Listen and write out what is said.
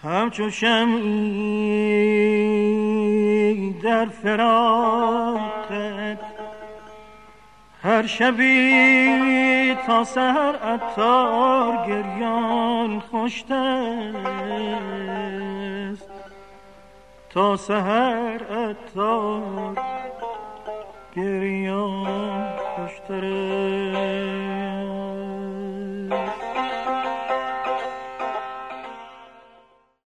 همچو شمعی در فراقت، هر شبی تا سحر عطار گریان خوشتست، تا سحر عطار گریان خوشتره.